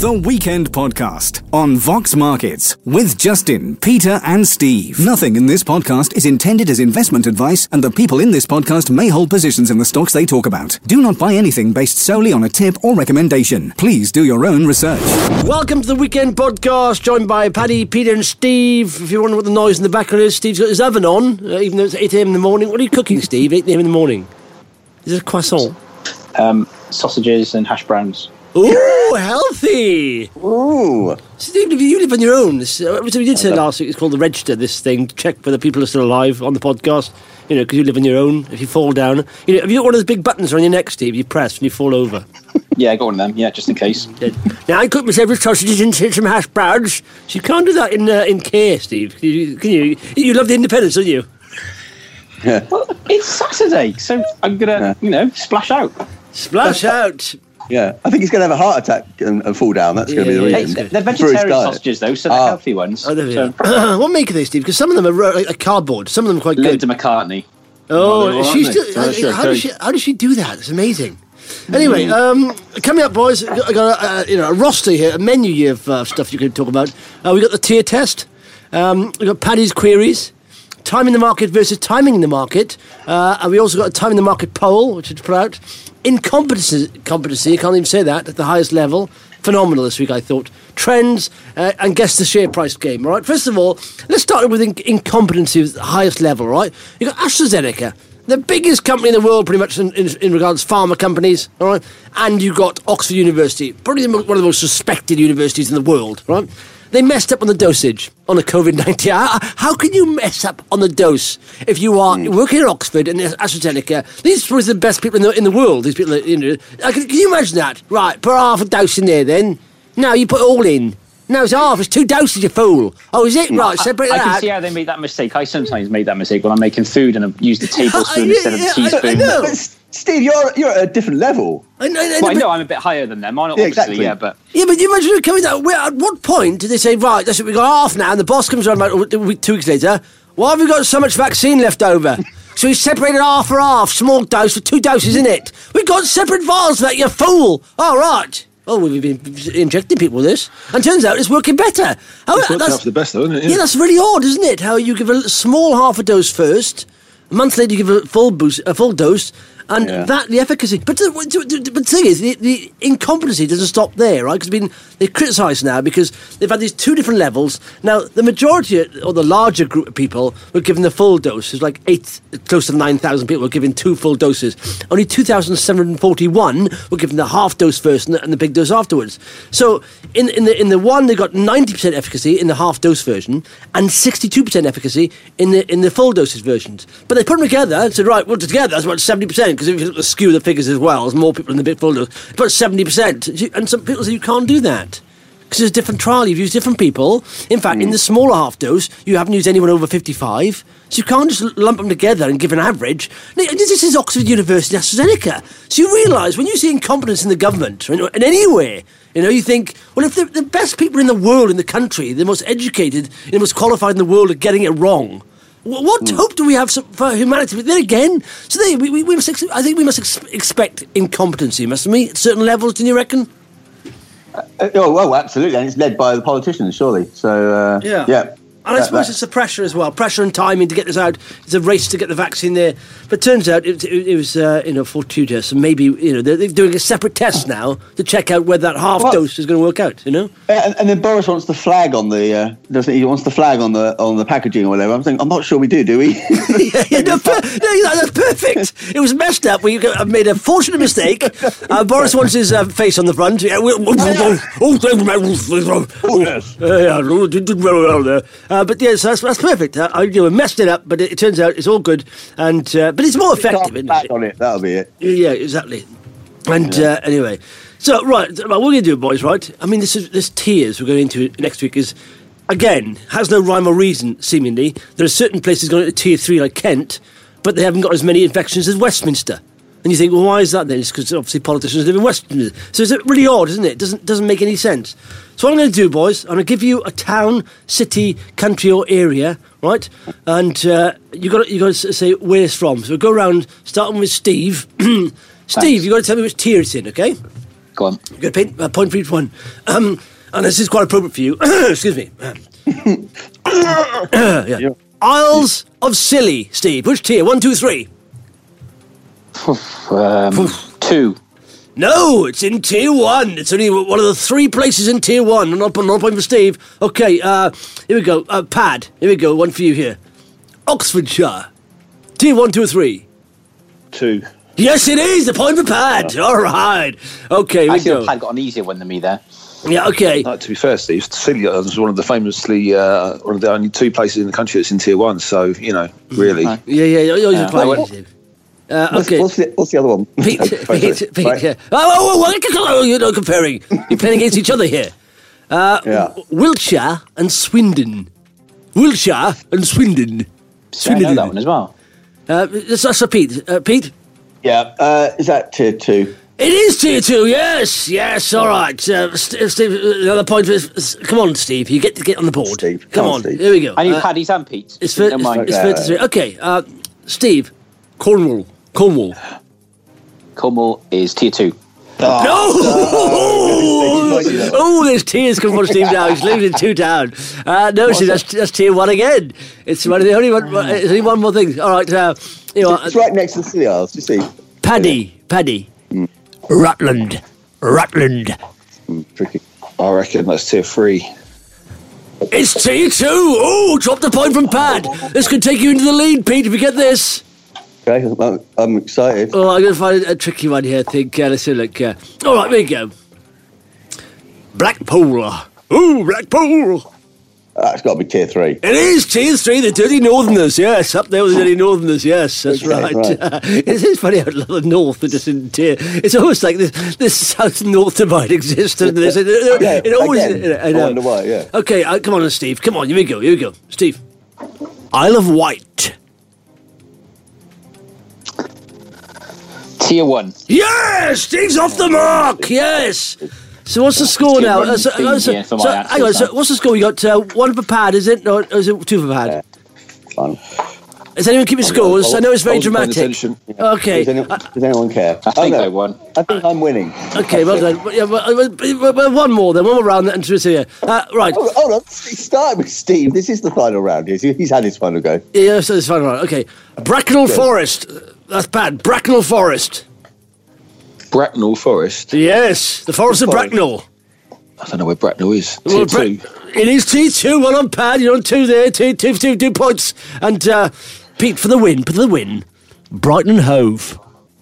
The Weekend Podcast on Vox Markets with Justin, Peter and Steve. Nothing in this podcast is intended as investment advice, and the people in this podcast may hold positions in the stocks they talk about. Do not buy anything based solely on a tip or recommendation. Please do your own research. Welcome to The Weekend Podcast, joined by Paddy, Peter and Steve. If you're wondering what the noise in the background is, Steve's got his oven on, even though it's 8 a.m. in the morning. What are you cooking, Steve, 8 a.m. in the morning? Is it a croissant? Sausages and hash browns. Ooh, healthy! Ooh. Steve, you live on your own. We did say last week it's called the register, this thing, to check whether people are still alive on the podcast. You know, because you live on your own. If you fall down, you know, have you got one of those big buttons on your neck, Steve? You press and you fall over. Yeah, I got one of them. Yeah, just in case. Now I cooked myself with sausages and some hash browns. So you can't do that in care, Steve. Can you? You love the independence, don't you? Yeah. Well, it's Saturday, so I'm gonna, splash out. Splash out. Yeah, I think he's going to have a heart attack and fall down. That's going to be the reason. Hey, they're vegetarian sausages, though, so they're healthy ones. Oh, what make of they, Steve? Because some of them are like cardboard. Some of them are quite good. Linda McCartney. How does she do that? It's amazing. Anyway, coming up, boys, I got a roster here, a menu of stuff you can talk about. We got the tier test. We got Paddy's queries. Time in the market versus timing in the market. And we also got a time in the market poll, which is put out. Incompetency, I can't even say that, at the highest level. Phenomenal this week, I thought. Trends, and guess the share price game, all right? First of all, let's start with incompetency at the highest level, right? You've got AstraZeneca, the biggest company in the world, pretty much in regards to pharma companies, all right? And you've got Oxford University, probably one of the most respected universities in the world, right? They messed up on the dosage on the COVID-19. How can you mess up on the dose if you are working at Oxford and AstraZeneca? These are the best people in the world. These people, can you imagine that? Right, put half a dose in there then. No, you put it all in. No, it's half. It's 2 doses, you fool. Oh, is it? Right, separate that. I can see how they made that mistake. I sometimes made that mistake when I'm making food and I use the tablespoon instead of the teaspoon. I know. Steve, you're at a different level. I know I'm a bit higher than them. Obviously, exactly. but... Yeah, but you imagine coming down... At what point did they say, right, that's it, we got half now, and the boss comes around about 2 weeks later, why have we got so much vaccine left over? So he separated half for half, small dose with 2 doses in it. We've got separate vials for that, you fool. All right. Oh, we've been injecting people with this, and turns out it's working better. It's worked out for the best, though, isn't it? Yeah, that's really odd, isn't it? How you give a small half a dose first, a month later you give a full dose, and that, the efficacy. But the thing is, the incompetency doesn't stop there, right? Because they're criticised now because they've had these 2 different levels. Now, the majority, or the larger group of people, were given the full dose. There's like close to 9,000 people were given 2 full doses. Only 2,741 were given the half dose first and the big dose afterwards. So, in the one, they got 90% efficacy in the half dose version and 62% efficacy in the full doses versions. But they put them together and said, right, well, together that's about 70%. Because if you look at skew the figures as well, there's more people in the big full dose. About 70%. And some people say you can't do that. Because there's a different trial. You've used different people. In fact, in the smaller half dose, you haven't used anyone over 55. So you can't just lump them together and give an average. This is Oxford University AstraZeneca. So you realise when you see incompetence in the government, or in anywhere, you think, well, if the best people in the world, in the country, the most educated, the most qualified in the world are getting it wrong, what hope do we have for humanity? But then again, so we must. I think we must expect incompetency, mustn't we? At certain levels, do you reckon? Well, absolutely, and it's led by the politicians, surely. So yeah. And I suppose it's the pressure as well, pressure and timing to get this out. It's a race to get the vaccine there. But it turns out it was, fortuitous. And maybe, they're doing a separate test now to check out whether that half dose is going to work out, And then Boris wants the flag on the, doesn't he? He wants the flag on the packaging or whatever. I'm thinking, I'm not sure we do we? That's perfect. It was messed up. We made a fortunate mistake. Boris wants his face on the front. Did very well there. But yes, that's perfect. You messed it up, but it turns out it's all good, and but it's more effective. Isn't it? On it, that'll be it. Yeah, exactly. And anyway, so right, what we're going to do, boys, right? I mean, this tiers we're going into next week is, again, has no rhyme or reason. Seemingly, there are certain places going into tier 3 like Kent, but they haven't got as many infections as Westminster. And you think, well, why is that then? It's because obviously politicians live in Westminster. So it's really odd, isn't it? It doesn't make any sense. So what I'm going to do, boys, I'm going to give you a town, city, country or area, right? And you got to say where it's from. So we'll go around, starting with Steve. Steve, you've got to tell me which tier it's in, okay? Go on. Good, Pete. Point for each one. And this is quite appropriate for you. Excuse me. Yeah. Isles of Scilly, Steve. Which tier? 1, 2, 3. 2. No, it's in tier 1. It's only one of the 3 places in tier 1. Not a point for Steve. Okay, here we go. Pad. Here we go. One for you here. Oxfordshire. Tier 1, 2, 3. 2. Yes, it is. The point for Pad. All right. Okay, here we go. Pad got an easier one than me there. Yeah, okay. To be fair, Steve, Scilly is one of the famously one of the only 2 places in the country that's in tier 1. So really. Yeah. Okay. What's the other one? Pete, Right. yeah. Oh, you're not comparing. You're playing against each other here. Wiltshire and Swindon. Wiltshire and Swindon. I know that one as well. That's a Pete. Pete? Yeah. Is that tier 2? It is tier 2, yes, all right. Steve, another point. Come on, Steve, you get to get on the board. Steve, come on, Steve. here we go. I need Paddy's and Pete's. It's 33. Okay, Steve, Cornwall. Cornwall is tier 2. Oh, there's tears coming from Steve now. He's losing 2 down. No, see, that's tier 1 again. It's one of the only one. There's only one more thing. All right, it's right next to the Scilly Isles. You see, Paddy. Rutland. Tricky. I reckon that's tier 3. It's tier 2. Oh, dropped a point from Pad. This could take you into the lead, Pete, if you get this. Okay, I'm excited. Oh, I'm going to find a tricky one here, I think. Let's have a look. All right, there you go. Blackpool. Ooh, Blackpool. It's got to be tier 3. It is tier 3, the Dirty Northerners, yes. Up there with the Dirty Northerners, yes, that's right. Right. It is funny how the North are just in tier. It's almost like this South-North divide exists. It always... Again, I know. I wonder why, yeah. Okay, come on, Steve. Come on, here we go. Steve. Isle of Wight. Tier 1. Yes! Steve's off the mark, yes! So what's the score now? Hang on, so what's the score? You got 1 for Pad, is it? No, is it 2 for Pad? Fine. Is anyone keeping scores? I know it's very dramatic. Okay. Does anyone care? I think I won. I think I'm winning. Okay, well done. Yeah, well, one more round and through here. Right. Hold on. Start with Steve. This is the final round. He's had his final go. Yeah, so it's final round. Okay. Bracknell Forest. That's bad. Bracknell Forest. Bracknell Forest? Yes, the Forest of Bracknell. I don't know where Bracknell is. Tier 2. It is T2. Well on Pad. You're on 2 there. Two points. And Pete for the win. Brighton Hove.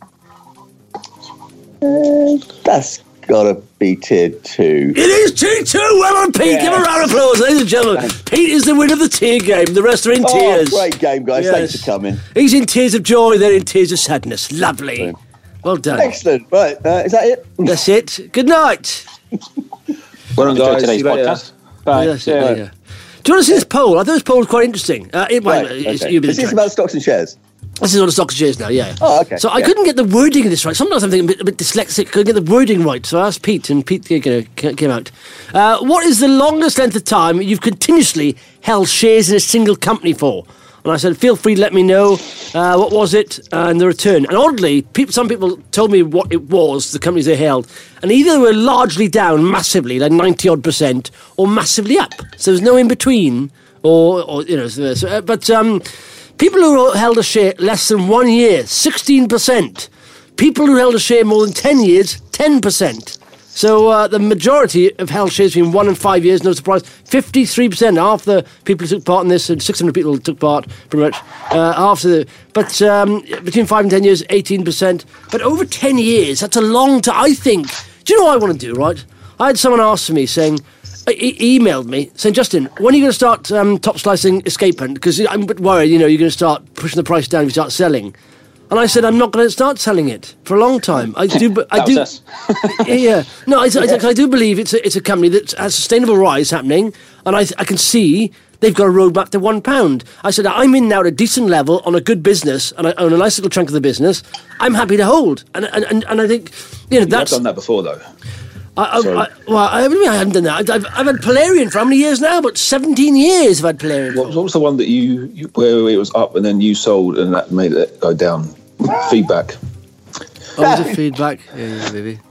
That's got to be tier 2. It is T2. Well on Pete. Yeah. Give a round of applause, ladies and gentlemen. Pete is the winner of the tier game. The rest are in tears. Great game, guys. Yes. Thanks for coming. He's in tears of joy. They're in tears of sadness. Lovely. Well done. Excellent. Right. Is that it? That's it. Good night. Well done, guys. Today's podcast. Bye. That's it, yeah. Do you want to see this poll? I thought this poll was quite interesting. Is this about stocks and shares? This is on the stocks and shares now, yeah. Oh, okay. So I couldn't get the wording of this right. Sometimes I'm thinking a bit dyslexic. Couldn't get the wording right. So I asked Pete, and Pete came out. What is the longest length of time you've continuously held shares in a single company for? And I said, feel free to let me know what was it and the return. And oddly, some people told me what it was, the companies they held, and either they were largely down massively, like 90-odd%, or massively up. So there's no in between, or you know. But people who held a share less than 1 year, 16%. People who held a share more than 10 years, 10%. So the majority of held shares between 1 and 5 years, no surprise, 53%. Half the people who took part in this, and 600 people took part, pretty much. Between 5 and 10 years, 18%. But over 10 years, that's a long time. I think. Do you know what I want to do? Right? I had someone ask me saying, emailed me saying, Justin, when are you going to start top slicing Escape Hunt? Because I'm a bit worried. You're going to start pushing the price down if you start selling. And I said, I'm not going to start selling it for a long time. I do. Us. Yeah. No, I do believe it's a company that has sustainable rise happening, and I can see they've got a roadmap to £1. I said, I'm in now at a decent level on a good business, and I own a nice little chunk of the business. I'm happy to hold, and I think that's. I've done that before, though. I haven't done that. I've had Polarian for how many years now? But 17 years I've had Polarian. What was the one that you where it was up and then you sold and that made it go down? Feedback. Oh, was it feedback? Yeah, maybe.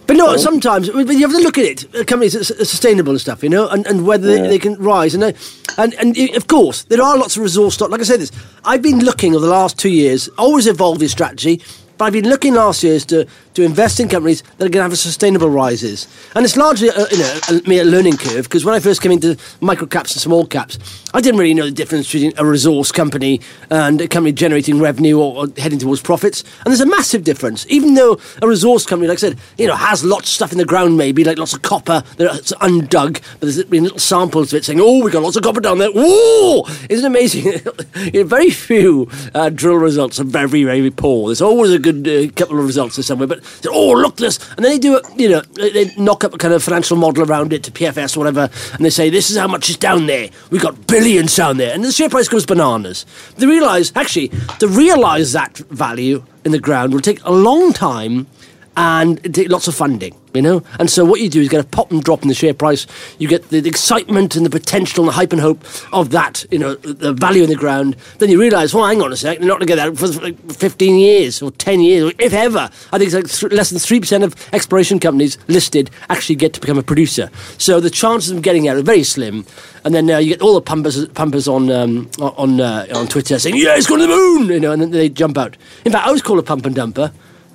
But no, sometimes you have to look at it. Companies that are sustainable and stuff, and whether they can rise. And of course, there are lots of resource stock. Like I said, I've been looking over the last 2 years, always evolving strategy. But I've been looking last year to invest in companies that are going to have a sustainable rises. And it's largely a learning curve, because when I first came into micro caps and small caps, I didn't really know the difference between a resource company and a company generating revenue or heading towards profits. And there's a massive difference. Even though a resource company, like I said, has lots of stuff in the ground, maybe, like lots of copper that's undug, but there's been little samples of it saying, oh, we've got lots of copper down there. Whoa! Isn't it amazing? Very few drill results are very, very poor. There's always a good couple of results somewhere, but oh, look this, and then they do it, they knock up a kind of financial model around it to PFS or whatever, and they say this is how much is down there, we've got billions down there, and the share price goes bananas. They realise, actually, to realise that value in the ground will take a long time and it take lots of funding, and so what you do is get a pop and drop in the share price. You get the excitement and the potential and the hype and hope of that, the value in the ground. Then you realise, well, hang on a sec, they're not going to get that for like 15 years or 10 years, or if ever. I think it's like less than 3% of exploration companies listed actually get to become a producer. So the chances of getting out are very slim. And then you get all the pumpers on Twitter saying, yeah, it's going to the moon, and then they jump out. In fact, I was called a pump and dumper.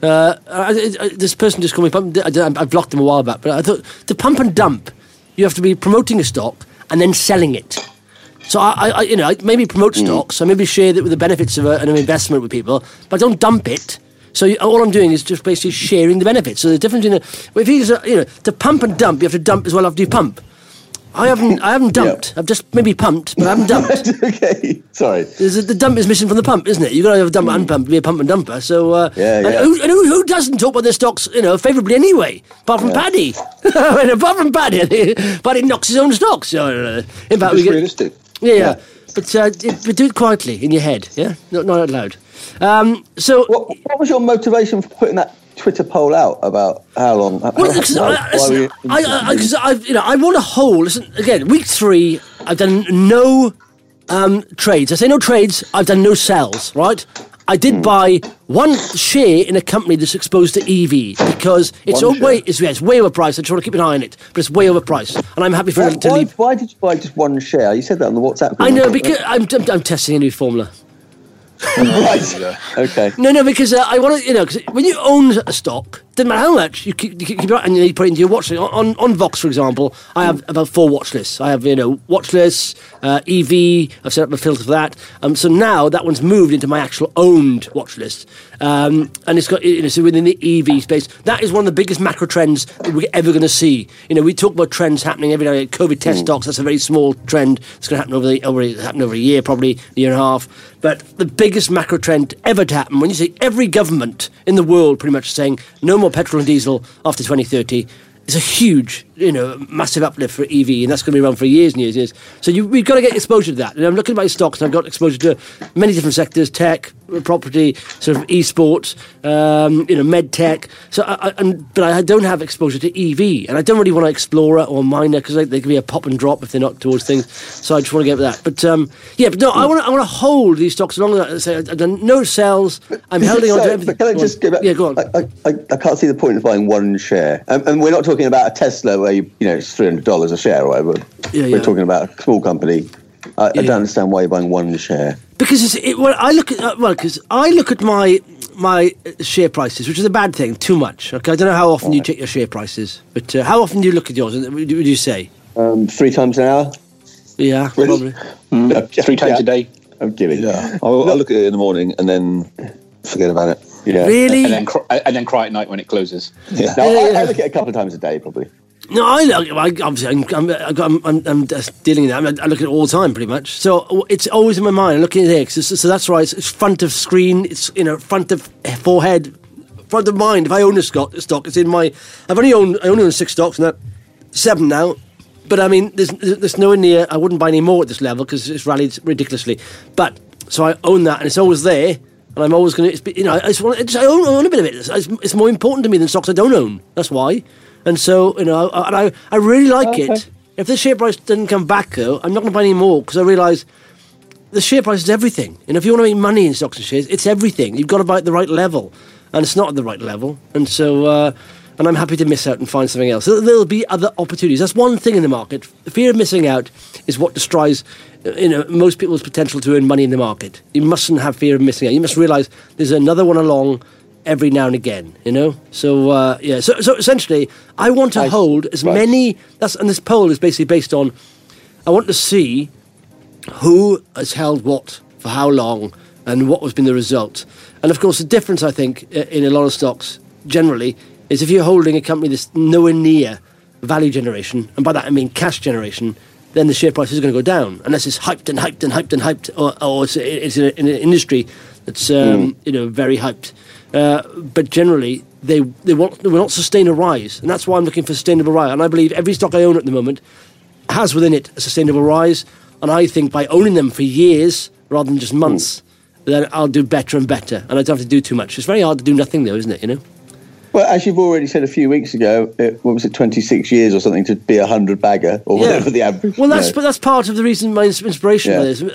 This person just called me pump. I blocked them a while back, but I thought to pump and dump, you have to be promoting a stock and then selling it. So I maybe promote stocks, I maybe share the benefits of an investment with people, but I don't dump it. So all I'm doing is just basically sharing the benefits. So the difference if you to pump and dump, you have to dump as well after you pump. I haven't dumped. Yeah. I've just maybe pumped, but I haven't dumped. Okay, sorry. The dump is missing from the pump, isn't it? You've got to have a dump and pump to be a pump and dumper. So, yeah. And who doesn't talk about their stocks, favourably anyway? Apart from Paddy. Apart from Paddy. Paddy knocks his own stocks. So, in fact, it's realistic. Yeah. But do it quietly in your head, yeah? Not out loud. So, what was your motivation for putting that Twitter poll out about how long? I want to hold. Listen, again, week 3, I've done no trades. I say no trades. I've done no sells. Right. I did buy one share in a company that's exposed to EV because it's way overpriced. I try to keep an eye on it, but it's way overpriced, and I'm happy for it to leave. Why did you buy just one share? You said that on the WhatsApp group. I know, because I'm testing a new formula. Right. Okay. No, because I want to, because when you own a stock, doesn't matter how much you keep it out and you put it into your watch list. On Vox, for example, I have about 4 watch lists. I have watch lists, EV. I've set up a filter for that. So now that one's moved into my actual owned watch list, and it's got so within the EV space. That is one of the biggest macro trends that we're ever going to see. We talk about trends happening every day. COVID test stocks. That's a very small trend. It's going to happen over a year, probably a year and a half. But the biggest macro trend ever to happen, when you see every government in the world pretty much saying no more petrol and diesel after 2030, it's a huge, massive uplift for EV, and that's going to be around for years and years and years. So we've got to get exposure to that. And I'm looking at my stocks, and I've got exposure to many different sectors: tech, property, sort of esports, med tech. So, but I don't have exposure to EV, and I don't really want to explorer or miner because they can be a pop and drop if they're not towards things. So I just want to get with that. But I want to hold these stocks along. I've done no sells. I'm holding on to everything. But can I just go back? Yeah, go on. I can't see the point of buying one share, and we're not talking about a Tesla where it's $300 a share or whatever. We're talking about a small company. I don't understand why you're buying one share. Because I look at my share prices, which is a bad thing, too much. Okay, I don't know how often you check your share prices, but how often do you look at yours? Would you say 3 times an hour? Yeah, probably. No, 3 times a day. I'm kidding. Yeah, I'll look at it in the morning and then forget about it. Yeah. Really? And then cry at night when it closes. Yeah. No, I look at it a couple of times a day, probably. No, I'm just dealing with that. I look at it all the time, pretty much. So it's always in my mind. I'm looking at it. So that's right. It's front of screen. It's front of forehead, front of mind. If I own a stock, it's in my. I only own 6 stocks, and 7 now. But I mean, there's nowhere near. I wouldn't buy any more at this level because it's rallied ridiculously. But so I own that, and it's always there. And I'm always going to. I own a bit of it. It's more important to me than stocks I don't own. That's why. And so, I really like it. If the share price doesn't come back, though, I'm not going to buy any more because I realise the share price is everything. If you want to make money in stocks and shares, it's everything. You've got to buy at the right level, and it's not at the right level. And so, and I'm happy to miss out and find something else. So there'll be other opportunities. That's one thing in the market. The fear of missing out is what destroys most people's potential to earn money in the market. You mustn't have fear of missing out. You must realise there's another one along every now and again, So, So essentially, I want to hold as many... And this poll is basically based on... I want to see who has held what for how long and what has been the result. And, of course, the difference, I think, in a lot of stocks, generally, is if you're holding a company that's nowhere near value generation, and by that I mean cash generation, then the share price is going to go down, unless it's hyped and hyped and hyped and hyped, or it's in an industry that's, very hyped. But generally, they will not sustain a rise, and that's why I'm looking for sustainable rise. And I believe every stock I own at the moment has within it a sustainable rise, and I think by owning them for years rather than just months, then I'll do better and better, and I don't have to do too much. It's very hard to do nothing, though, isn't it? Well, as you've already said a few weeks ago, 26 years or something to be 100 bagger or whatever the average. Well, that's part of the reason, my inspiration for this.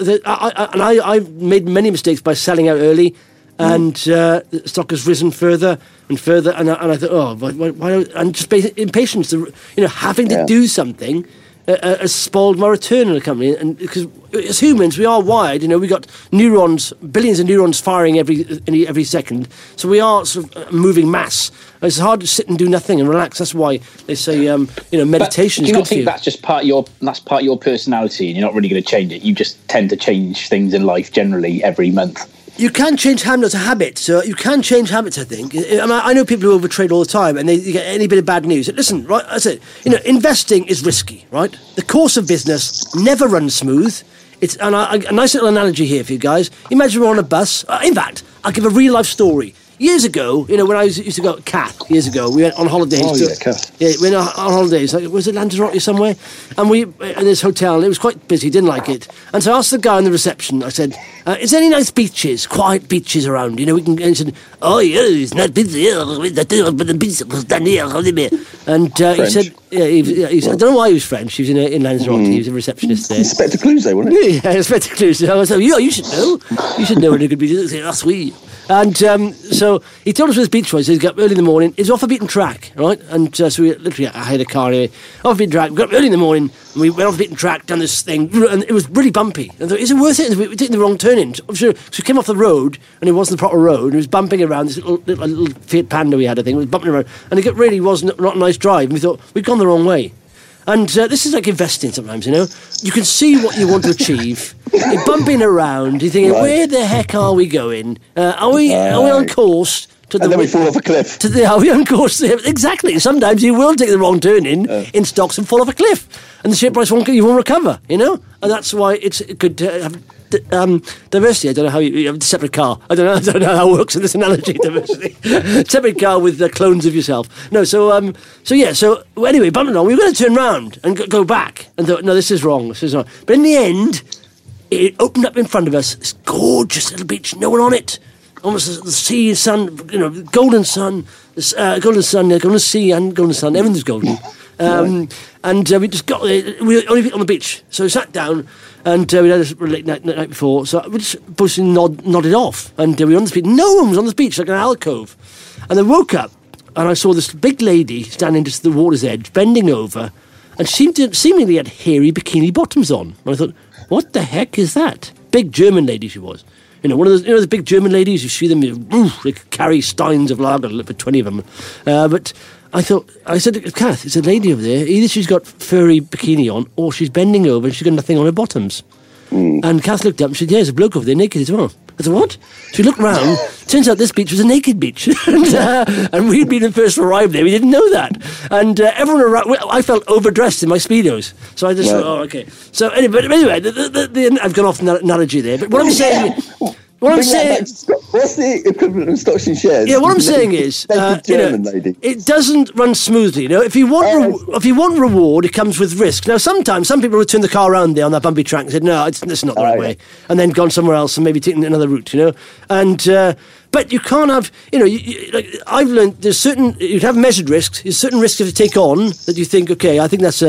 I made many mistakes by selling out early. And the stock has risen further and further, and I thought, why? And just impatience, having to do something has spoiled my return on the company. And because as humans, we are wired, we got neurons, billions of neurons firing every second. So we are sort of a moving mass. And it's hard to sit and do nothing and relax. That's why they say, meditation is good for you. Do you not think that's just part of your personality, and you're not really going to change it? You just tend to change things in life generally every month. You can change habits, so you can change habits, I think. I know people who overtrade all the time, and you get any bit of bad news. Listen, right, I said, investing is risky, right? The course of business never runs smooth. A nice little analogy here for you guys. Imagine we're on a bus. In fact, I'll give a real-life story. Years ago, when I used to go to Cath, years ago, we went on holidays. Cath. Yeah, we went on holidays. Was it Lanzarote somewhere? And we in this hotel, and it was quite busy, didn't like it. And so I asked the guy on the reception, I said, is there any nice beaches, quiet beaches around? We can... And he said, oh, yeah, it's not busy. But the beach was down here. And he said... he said, I don't know why he was French. He was in Lanzarote. He was a receptionist there. Inspector Clouseau, wasn't it? Yeah, Inspector Clouseau. I said, you should know. You should know when it could be. That's sweet. And so he told us where this beach was. He got up early in the morning. It was off a beaten track, right? And so we literally, I had a car anyway, off a beaten track. We got up early in the morning, and we went off the beaten track down this thing, and it was really bumpy. And I thought, is it worth it? We were taking the wrong turn in. I'm sure, so we came off the road, and it wasn't the proper road. And it was bumping around this little Fiat Panda we had, I think. It was bumping around, and it really was not a nice drive. And we thought, we'd gone the wrong way. And this is like investing sometimes, You can see what you want to achieve. You're bumping around. You're thinking, where the heck are we going? Are we on course? And then we fall off a cliff. Are we on course? Exactly. Sometimes you will take the wrong turn in stocks and fall off a cliff. And the share price won't recover, And that's why it's good to have... diversity. I don't know how you have a separate car. I don't know how it works in this analogy. Diversity, separate car with clones of yourself. No, so anyway, bumping along. We were going to turn round and go back, and thought, no, this is wrong. But in the end, it opened up in front of us. This gorgeous little beach, no one on it. Almost the sea, sun, golden sun, golden sea, and golden sun. Everything's golden. And we just got there. We were only on the beach, so we sat down. And we had a late night before, so we just both nodded off. And we were on the beach. No one was on the beach, like an alcove. And I woke up, and I saw this big lady standing just at the water's edge, bending over, and seemingly had hairy bikini bottoms on. And I thought, what the heck is that? Big German lady she was. One of those, the big German ladies, you see them, they carry steins of lager, for 20 of them. But I said to Kath, it's a lady over there, either she's got furry bikini on, or she's bending over and she's got nothing on her bottoms. And Kath looked up and said, yeah, there's a bloke over there naked as well. I said, what? So we looked round, turns out this beach was a naked beach. And we'd been the first to arrive there, we didn't know that. And everyone around, I felt overdressed in my Speedos. So I just thought, okay. So anyway, I've gone off the analogy there, but what I'm saying... what's the equivalent of stocks and shares? Yeah, what I'm saying is, lady. It doesn't run smoothly. If you want reward, it comes with risk. Now, sometimes some people would turn the car around there on that bumpy track and said, "No, it's not the right way," and then gone somewhere else and maybe taken another route. And But you can't have, like I've learned you'd have measured risks. There's certain risks you have to take on that you think, okay, I think that's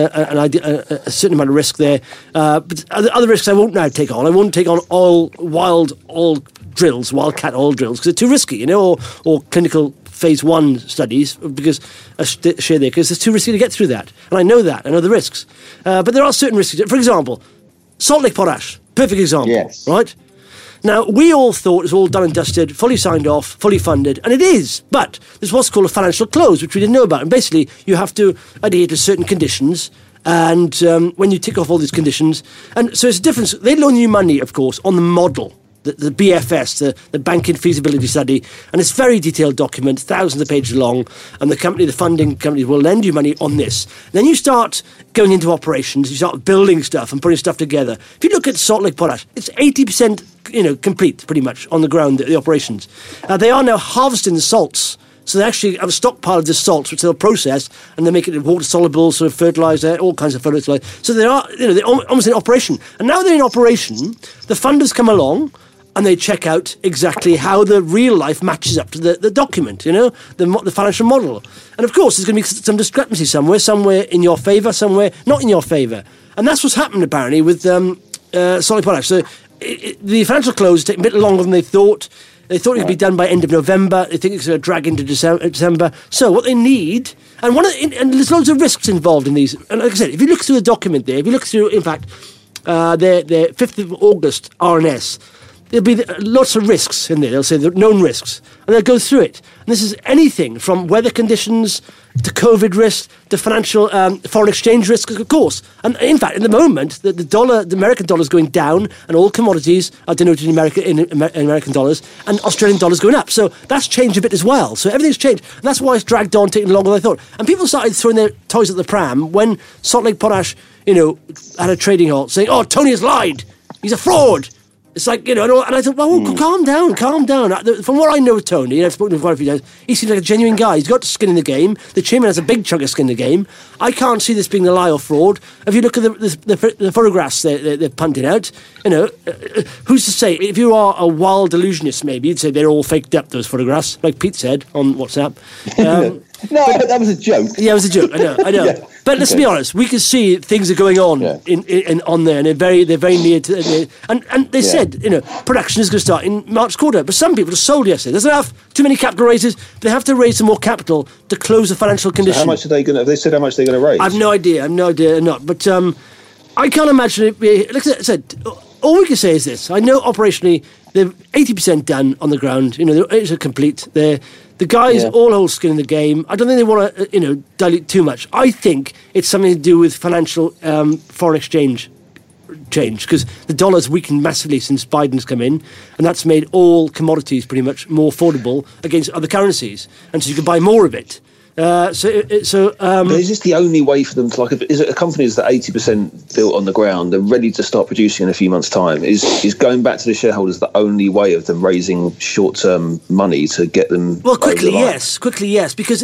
a certain amount of risk there. But other risks I won't now take on. I won't take on wildcat oil drills, because they're too risky, or clinical phase 1 studies, because share there, because it's too risky to get through that. And I know that. I know the risks. But there are certain risks. For example, Salt Lake Potash, perfect example, yes. Right? Now, we all thought it was all done and dusted, fully signed off, fully funded, and it is. But there's what's called a financial close, which we didn't know about. And basically, you have to adhere to certain conditions, and when you tick off all these conditions, and so it's a difference. They loan you money, of course, on the model, the BFS, the banking feasibility study, and it's a very detailed document, thousands of pages long, and the funding company will lend you money on this. Then you start going into operations, you start building stuff and putting stuff together. If you look at Salt Lake Potash, it's 80% complete, pretty much, on the ground, the operations. They are now harvesting the salts. So they actually have a stockpile of the salts, which they'll process, and they make it water-soluble, sort of fertilizer, all kinds of fertilizer. So they're almost in operation. And now they're in operation, the funders come along, and they check out exactly how the real life matches up to the document, the financial model. And of course, there's going to be some discrepancy somewhere in your favour, somewhere not in your favour. And that's what's happened, apparently, with Salt Lake Potash. So the financial close is taking a bit longer than they thought. They thought it would be done by end of November. They think it's going to drag into December. So what they need, and there's loads of risks involved in these. And like I said, if you look through the document there, if you look through, in fact, their 5th of August RNS, there'll be lots of risks in there. They'll say the known risks, and they'll go through it. And this is anything from weather conditions to COVID risk to financial foreign exchange risks, of course. And in fact, in the moment, the American dollar is going down, and all commodities are denoted in American dollars, and Australian dollars going up. So that's changed a bit as well. So everything's changed, and that's why it's dragged on, taking longer than I thought. And people started throwing their toys at the pram when Salt Lake Potash, had a trading halt, saying, "Oh, Tony has lied. He's a fraud." It's like, and I thought, well, calm down. From what I know of Tony, I've spoken to him quite a few times, he seems like a genuine guy. He's got skin in the game. The chairman has a big chunk of skin in the game. I can't see this being a lie or fraud. If you look at the photographs they're punting out, who's to say? If you are a wild illusionist, maybe, you'd say they're all faked up, those photographs, like Pete said on WhatsApp. But that was a joke. Yeah, it was a joke. I know. Yeah. But let's be honest. We can see things are going on in on there, and they're very near to. And they said, production is going to start in March quarter. But some people just sold yesterday. There's enough. Too many capital raises. They have to raise some more capital to close the financial condition. So how much are they going to? Have they said how much they're going to raise? I've no idea. Not. But I can't imagine it be. Like I said, all we can say is this. I know operationally they're 80% done on the ground. It's complete. The guys all hold skin in the game. I don't think they want to, dilute too much. I think it's something to do with financial foreign exchange change, because the dollar's weakened massively since Biden's come in, and that's made all commodities pretty much more affordable against other currencies, and so you can buy more of it. But is this the only way for them to, is it a company that's 80% built on the ground, they're ready to start producing in a few months' time? Is going back to the shareholders the only way of them raising short-term money to get them? Well, quickly, yes, because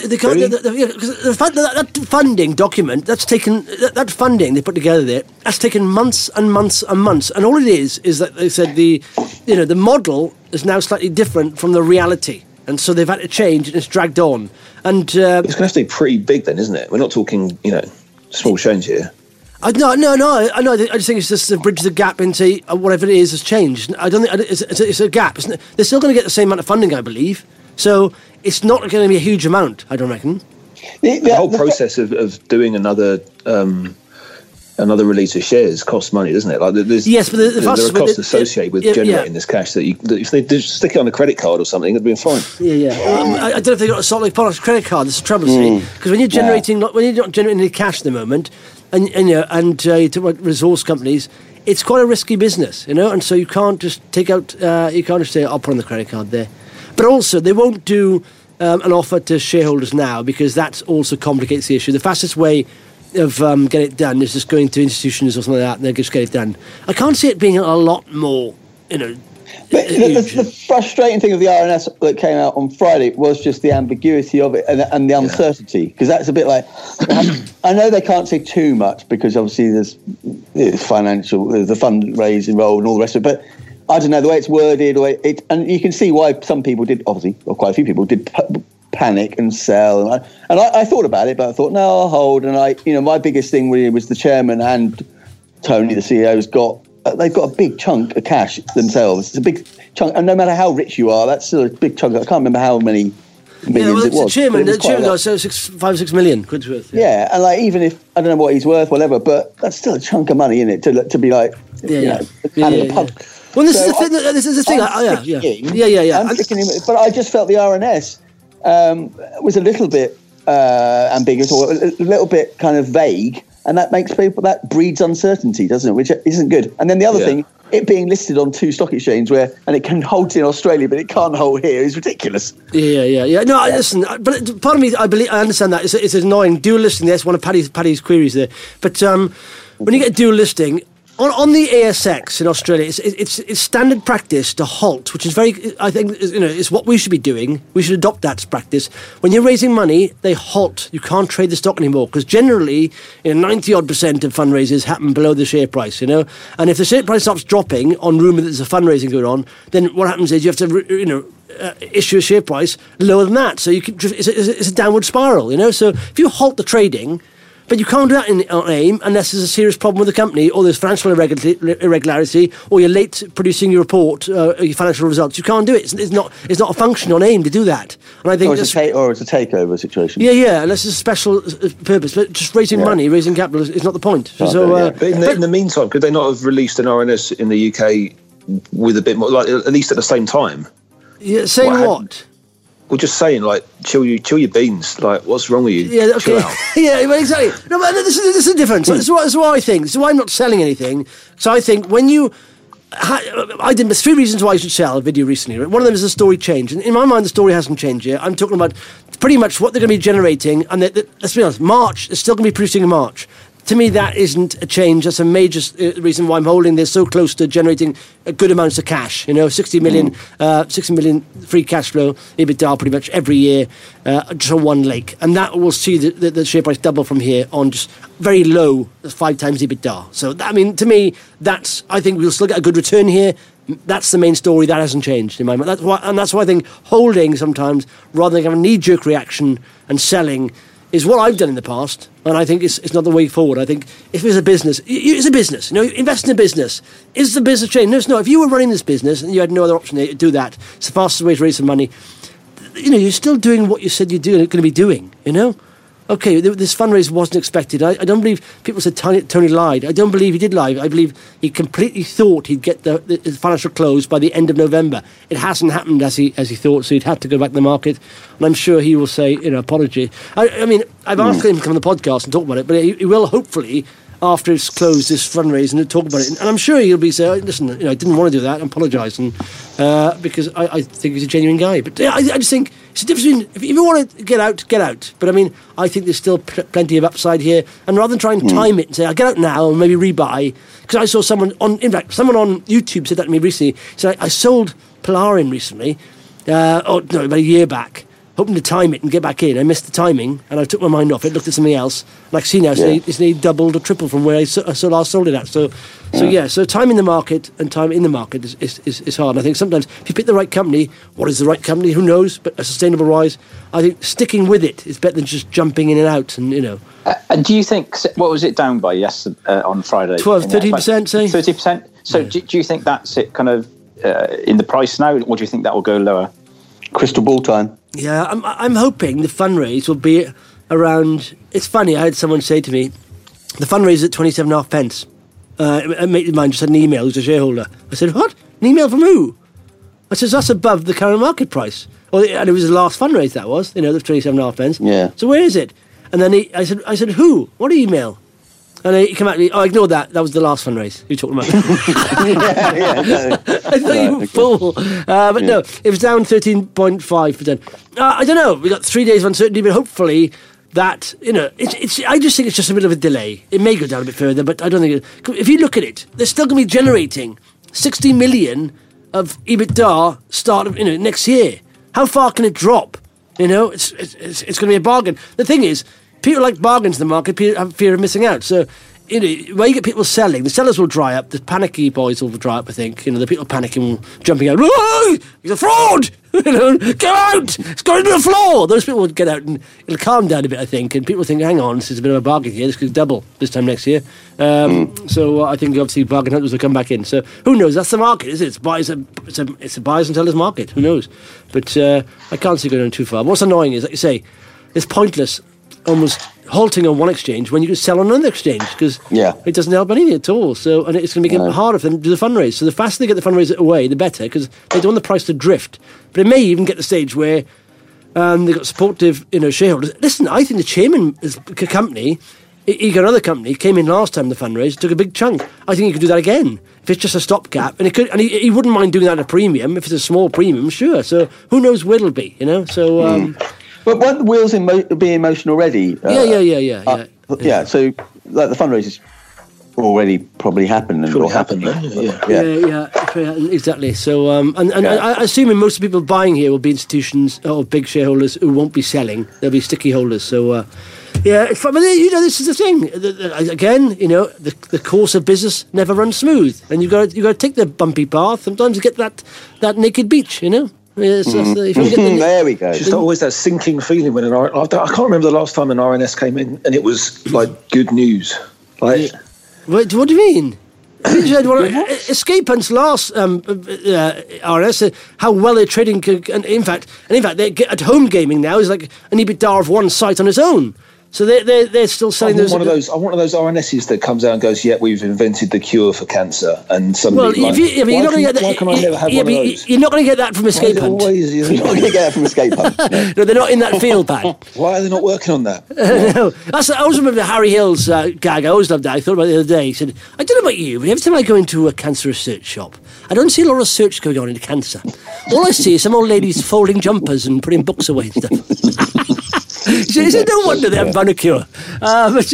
that funding document that funding they put together there, that's taken months and months and months, and all it is that they said the model is now slightly different from the reality. And so they've had to change, and it's dragged on. And it's going to have to be pretty big then, isn't it? We're not talking, small change here. No. I just think it's just to bridge the gap into whatever it is has changed. I don't think it's a gap. They're still going to get the same amount of funding, I believe. So it's not going to be a huge amount, I don't reckon. The whole process of doing another release of shares costs money, doesn't it? Yes, but there are costs associated with generating this cash that if they just stick it on a credit card or something, it'd be fine. Yeah. I don't know if they've got a Salt Lake Potash credit card. That's the trouble, see, because when you're not generating any cash at the moment, and you talk about resource companies, it's quite a risky business, and so you can't just take out. You can't just say, "I'll put on the credit card there," but also they won't do an offer to shareholders now, because that also complicates the issue. The fastest way of getting it done is just going to institutions or something like that, and they just get it done. I can't see it being a lot more, But the frustrating thing of the RNS that came out on Friday was just the ambiguity of it and the uncertainty, because that's a bit like, I know they can't say too much because obviously there's financial, the fundraise involved and all the rest of it, but I don't know, the way it's worded, and you can see why some people did, obviously, or quite a few people did panic and sell. And I thought about it, but I thought, no, I'll hold. And my biggest thing really was the chairman and Tony, the CEO's they've got a big chunk of cash themselves. It's a big chunk, and no matter how rich you are, that's still a big chunk. I can't remember how many millions it was. The chairman got 5-6 million quid worth. Yeah, and even if I don't know what he's worth, whatever, but that's still a chunk of money in it to be like, the pub. Well, this is the thing. I'm thinking, but I just felt the RNS was a little bit ambiguous, or a little bit kind of vague, and that breeds uncertainty, doesn't it? Which isn't good. And then the other thing, it being listed on 2 stock exchanges and it can hold in Australia, but it can't hold here, is ridiculous. Yeah. No, listen, but part of me, I understand that. It's annoying. Dual listing, that's one of Paddy's queries there. But when you get a dual listing, on the ASX in Australia, it's standard practice to halt, which is I think, is what we should be doing. We should adopt that as practice. When you're raising money, they halt. You can't trade the stock anymore, because generally, 90-odd% of fundraisers happen below the share price, And if the share price stops dropping on rumour that there's a fundraising going on, then what happens is you have to, issue a share price lower than that. So it's a downward spiral, So if you halt the trading. But you can't do that on AIM unless there's a serious problem with the company, or there's financial irregularity, or you're late producing your report, your financial results. You can't do it. It's not a function on AIM to do that. And I think it's a takeover situation. Yeah, unless it's a special purpose. But just raising money, raising capital is not the point. But in the meantime, could they not have released an RNS in the UK with a bit more, like at least at the same time? Yeah, saying what? Well, just saying, chill your beans. What's wrong with you? Yeah, okay. Chill out. Yeah, exactly. No, but this is the difference. That's what I think. So I'm not selling anything. So I think when you... there's 3 reasons why you should sell a video recently. One of them is the story change. And in my mind, the story hasn't changed yet. I'm talking about pretty much what they're going to be generating. And let's be honest, March is still going to be producing in March. To me, that isn't a change. That's a major reason why I'm holding this so close to generating good amounts of cash. 60 million free cash flow, EBITDA pretty much every year, just on one lake. And that will see the share price double from here on just very low, 5 times EBITDA. So, to me, I think we'll still get a good return here. That's the main story. That hasn't changed in my mind. That's why I think holding sometimes, rather than having a knee-jerk reaction and selling, is what I've done in the past, and I think it's not the way forward. I think if it's a business, it's a business. Invest in a business. Is the business changing? No. If you were running this business and you had no other option to do that, it's the fastest way to raise some money. You're still doing what you said you're going to be doing. Okay, this fundraise wasn't expected. I don't believe people said Tony lied. I don't believe he did lie. I believe he completely thought he'd get the financial close by the end of November. It hasn't happened as he thought, so he'd had to go back to the market. And I'm sure he will say, apology. I've asked him to come on the podcast and talk about it, but he will hopefully, after it's closed, this fundraise, and talk about it. And I'm sure he'll be saying, listen, I didn't want to do that, and apologise, because I think he's a genuine guy. But I just think it's a difference between, if you want to get out, get out. But I think there's still plenty of upside here. And rather than try and time it and say, I'll get out now and maybe rebuy, because I saw someone on YouTube said that to me recently. He said, I sold Polarin recently, about a year back, hoping to time it and get back in. I missed the timing, and I took my mind off it, looked at something else. And I see now it's nearly doubled or tripled from where I last sold it at. So time in the market and time in the market is hard. And I think sometimes if you pick the right company, what is the right company? Who knows? But a sustainable rise, I think sticking with it is better than just jumping in and out. And And do you think, what was it down by yesterday on Friday? 13%, say? 30%. So do you think that's it kind of in the price now, or do you think that will go lower? Crystal ball time. Yeah, I'm hoping the fundraise will be around... It's funny, I had someone say to me, the fundraise is at 27.5 pence. A mate of mine just had an email, who's a shareholder. I said, what? An email from who? I said, that's above the current market price. And it was the last fundraise, that was, the 27.5 pence. Yeah. So where is it? And then I said, who? What email? And he came at me, ignore that. That was the last fundraise. Who talking about? I thought you were full. But no, it was down 13.5%. I don't know. We got 3 days of uncertainty, but hopefully that, I just think it's just a bit of a delay. It may go down a bit further, but I don't think if you look at it, they're still going to be generating 60 million of EBITDA start of next year. How far can it drop? It's going to be a bargain. The thing is, people like bargains in the market. People have fear of missing out. So where you get people selling, the sellers will dry up, the panicky boys will dry up, I think. The people panicking, jumping out, "Oh, he's a fraud! Go out! It's going to the floor!" Those people would get out and it'll calm down a bit, I think, and people think, hang on, this is a bit of a bargain here, this could double this time next year. So I think obviously bargain hunters will come back in. So who knows? That's the market, isn't it? It's a buyers and sellers market. Who knows? But I can't see it going too far. What's annoying is, like you say, it's pointless almost halting on one exchange when you can sell on another exchange, because it doesn't help anything at all. So, and it's going to make it harder for them to do the fundraise. So the faster they get the fundraiser away, the better, because they don't want the price to drift. But it may even get to the stage where they've got supportive shareholders. Listen, I think the chairman of a company, he got another company, came in last time the fundraise, took a big chunk. I think he could do that again if it's just a stopgap, and he wouldn't mind doing that at a premium if it's a small premium, sure. So who knows where it'll be, So. But weren't the wheels being in motion already? Yeah. So like the fundraisers already probably happened. Probably happened. Yeah, exactly. So I assume most of the people buying here will be institutions or big shareholders who won't be selling. They'll be sticky holders. So it's fun. But this is the thing. Again, the course of business never runs smooth, and you got to take the bumpy path. Sometimes you get that naked beach. Yes, there we go. It's just always that sinking feeling when I can't remember the last time an RNS came in and it was like good news. Like, what do you mean? Escape Hunt's last RNS, how well they're trading, and in fact, they get at home gaming now is like an EBITDA of one site on its own. So they're still selling those. I want one of those RNSs that comes out and goes, "Yeah, we've invented the cure for cancer." And somebody why can I never have one of those? You're not going to get that from Escape Hunt. You're not going to get that from Escape Hunt. No, they're not in that field, Pat. Why are they not working on that? No, I always remember Harry Hill's gag. I always loved that. I thought about it the other day. He said, "I don't know about you, but every time I go into a cancer research shop, I don't see a lot of research going on into cancer. All I see is some old ladies folding jumpers and putting books away and stuff." He said, no wonder they haven't found a cure. But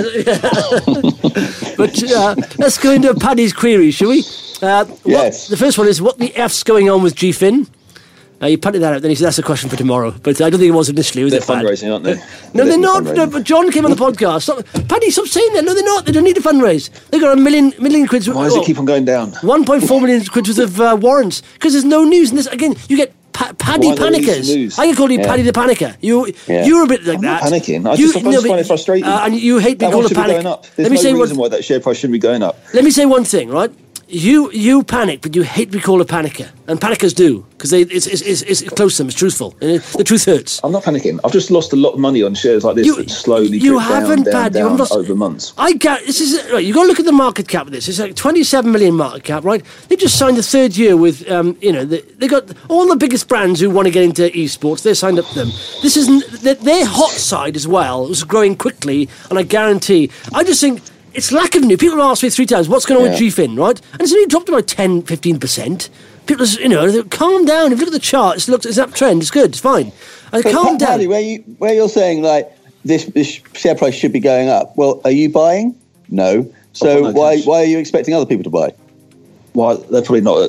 let's go into Paddy's queries, shall we? Yes. The first one is, what the F's going on with GFIN? You punted that out, then he said, that's a question for tomorrow. But I don't think it was initially, was they're it, Paddy? fundraising, aren't they? No, they're not. No, but John came on the podcast. Paddy, stop saying that. No, they're not. They don't need to fundraise. They've got $1 million quid. Why does it keep on going down? 1.4 million quid worth of warrants. Because there's no news. And this, again, you get Paddy Panickers. I can call you Paddy the Panicker. You're a bit like that. I'm not panicking. I just find it frustrating. And you hate being called a panic. There's no reason why that share price shouldn't be going up. Let me say one thing, right? You panic, but you hate to be called a panicker, and panickers do, because it's close to them, it's truthful, and the truth hurts. I'm not panicking. I've just lost a lot of money on shares like this that slowly drip down over months. You've got to look at the market cap of this. It's like 27 million market cap, right? They just signed the third year with, they got all the biggest brands who want to get into esports. They signed up to them. This is their hot side as well. It was growing quickly, and I guarantee. I just think. It's lack of new. People have asked me 3 times, what's going on with GFIN, right? And it's only dropped about 10, 15%. People, calm down. If you look at the chart, it's an uptrend. It's good. It's fine. Calm down. Paddy, where you're saying, like, this share price should be going up, well, are you buying? No. So why are you expecting other people to buy? Well, they're probably not at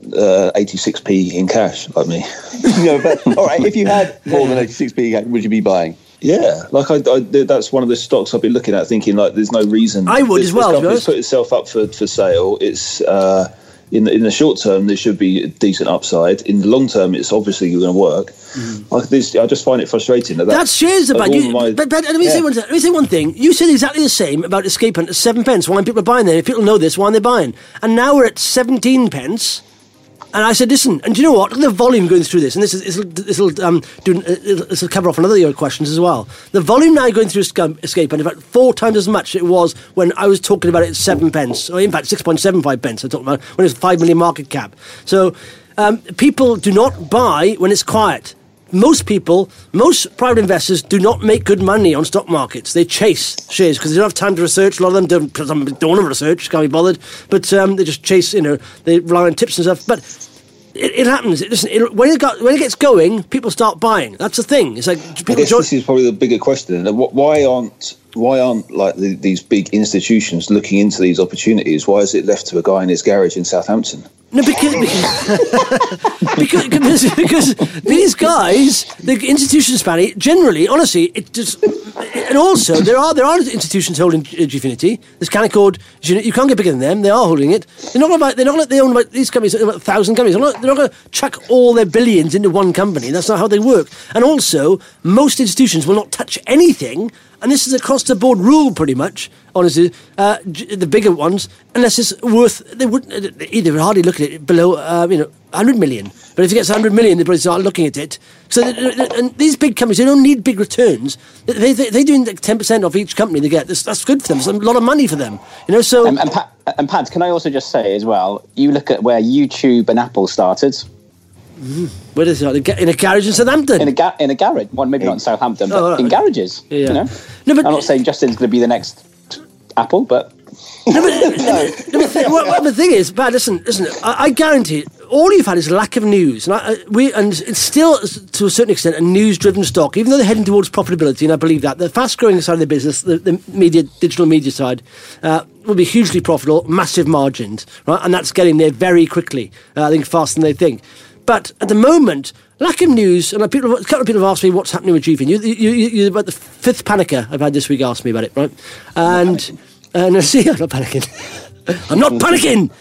86p in cash like me. No, but, all right, if you had more than 86p, would you be buying? Yeah, like that's one of the stocks I've been looking at, thinking like there's no reason. I would as well. This company's put itself up for sale. It's in the short term there should be a decent upside. In the long term, it's obviously going to work. Like this, I just find it frustrating that shares about you. But let me say one thing. You said exactly the same about Escape Hunt at 7 pence. Why people are buying there? If people know this, why are they buying? And now we're at 17 pence. And I said, listen, and do you know what? Look at the volume going through this, and this will cover off another of your questions as well. The volume now going through Escape, and in fact 4 times as much it was when I was talking about it at 7 pence, or in fact 6.75 pence. I talked about when it was 5 million market cap. So people do not buy when it's quiet. Most private investors do not make good money on stock markets. They chase shares because they don't have time to research. A lot of them don't want to research, can't be bothered. But they just chase, they rely on tips and stuff. But it happens. When it gets going, people start buying. That's the thing. It's like people. This is probably the bigger question. Why aren't why aren't like these big institutions looking into these opportunities? Why is it left to a guy in his garage in Southampton? No, because these guys, the institutions, Spanny, generally, honestly, it just, and also there are institutions holding Gfinity. There's Canaccord. You can't get bigger than them. They are holding it. They're not going to they own about these companies, about 1,000 companies. They're not going to chuck all their billions into one company. That's not how they work. And also, most institutions will not touch anything. And this is across the board rule, pretty much. Honestly, the bigger ones, unless it's worth, they would hardly look at it below, 100 million. But if it gets 100 million, they probably start looking at it. So, and these big companies, they don't need big returns. They do like 10% of each company they get. That's good for them. It's a lot of money for them. So. And Pat, can I also just say as well? You look at where YouTube and Apple started. Where is it? In a garage in Southampton? In a garage. Well, maybe not in Southampton, but in garages. Yeah. No, but I'm not saying Justin's going to be the next Apple, but... The thing is, Pat, listen, I guarantee all you've had is a lack of news. And it's still, to a certain extent, a news-driven stock, even though they're heading towards profitability, and I believe that. The fast-growing side of the business, the digital media side, will be hugely profitable, massive margins, right? And that's getting there very quickly, I think, faster than they think. But at the moment, lack of news, and a couple of people have asked me what's happening with GFIN. You're about the fifth panicker I've had this week ask me about it, right? And see, I'm not panicking. I'm not panicking!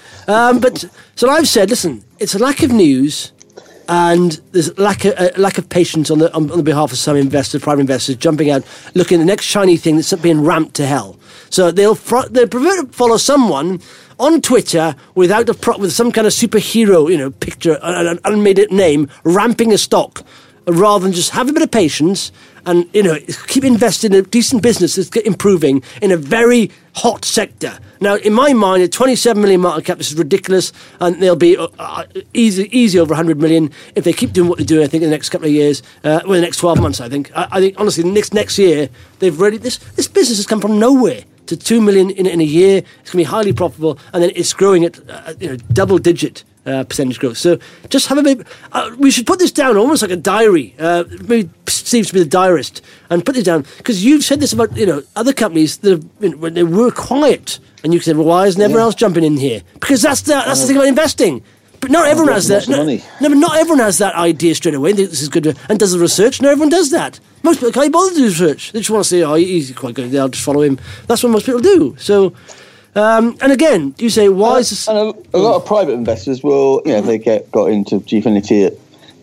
So I've said, listen, it's a lack of news, and there's lack of patience on the behalf of some investors, private investors, jumping out, looking at the next shiny thing that's being ramped to hell. So they'll prefer to follow someone on Twitter with some kind of superhero, picture, an unmade name, ramping a stock, rather than just have a bit of patience and, keep investing in a decent business that's improving in a very hot sector. Now, in my mind, at 27 million market cap, this is ridiculous, and they'll be easy over 100 million if they keep doing what they're doing, I think, in the next couple of years, the next 12 months, I think. I think, honestly, next year, they've really... This business has come from nowhere to 2 million in a year. It's going to be highly profitable, and then it's growing at double-digit percentage growth. So just have a bit... we should put this down almost like a diary. Maybe Steve should be the diarist, and put this down, because you've said this about other companies that when they were quiet, and you said, well, why isn't everyone else jumping in here? Because that's the thing about investing. But not everyone has that. No, but not everyone has that idea straight away. This is good, and does the research. Not everyone does that. Most people can't bother to do research. They just want to say, "Oh, he's quite good. I'll just follow him." That's what most people do. So, and again, you say, "Why is this?" And a lot of private investors will, if they got into Gfinity at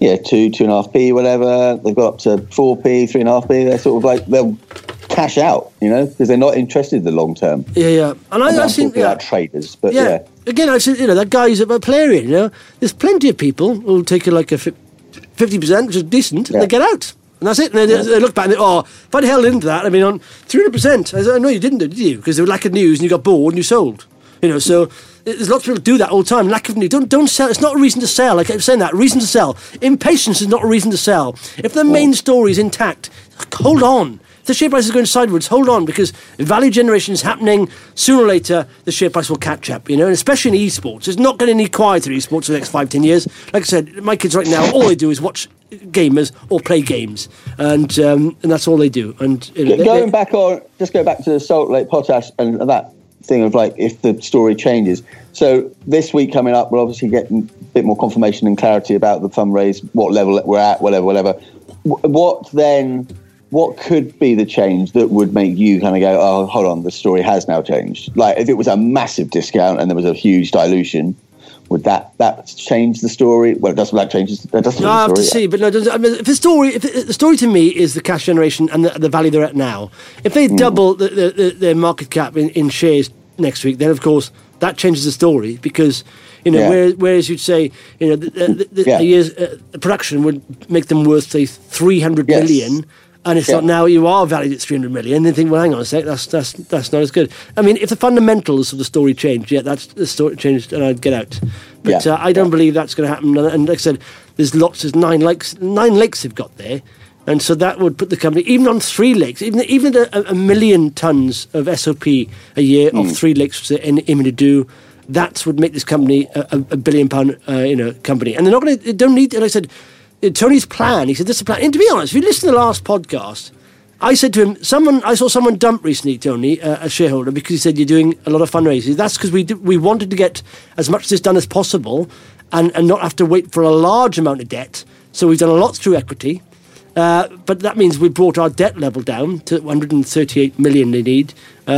2.5p, whatever, they've got up to 4p, 3.5p. They're sort of like they'll cash out, because they're not interested in the long term. Yeah. And I've seen traders, but Again, I've seen, that guy's a Plarian, There's plenty of people who'll take like a 50%, which is decent, and they get out. And that's it. And they look back and if I'd held into that, on 300%. I said, no, you didn't, did you? Because there was lack of news and you got bored and you sold. So there's lots of people do that all the time. Lack of news. Don't sell. It's not a reason to sell. I keep saying that. Reason to sell. Impatience is not a reason to sell. If the main story is intact, hold on. If the share price is going sideways, hold on, because value generation is happening. Sooner or later, the share price will catch up, and especially in esports. It's not going to need quieter esports for the next 5-10 years. Like I said, my kids right now, all they do is watch gamers or play games, and that's all they do. And go back to the Salt Lake Potash and that thing of like if the story changes. So this week coming up, we'll obviously get a bit more confirmation and clarity about the fundraise, what level we're at, whatever. What could be the change that would make you kind of go, oh, hold on, the story has now changed? Like, if it was a massive discount and there was a huge dilution, would that change the story? Well, it doesn't. That changes. That doesn't. No, I have to see, but no. If the story to me is the cash generation and the value they're at now. If they double their market cap in shares next week, then of course that changes the story, because whereas you'd say the year's production would make them worth say 300 million. And it's not now you are valued at 300 million. They think, well, hang on a sec, that's not as good. If the fundamentals of the story change, that's the story changed, and I'd get out. But I don't believe that's going to happen. And like I said, there's 9 lakes they've got there, and so that would put the company even on 3 lakes, even at a million tons of SOP a year off 3 lakes, which they're aiming to do. That would make this company a £1 billion company, and they're not going to. They don't need. Like I said. Tony's plan, he said, this is the plan. And to be honest, if you listen to the last podcast, I said to him, I saw someone dump recently, Tony, a shareholder, because he said you're doing a lot of fundraising. That's because we wanted to get as much of this done as possible and not have to wait for a large amount of debt. So we've done a lot through equity. But that means we brought our debt level down to 138 million they need.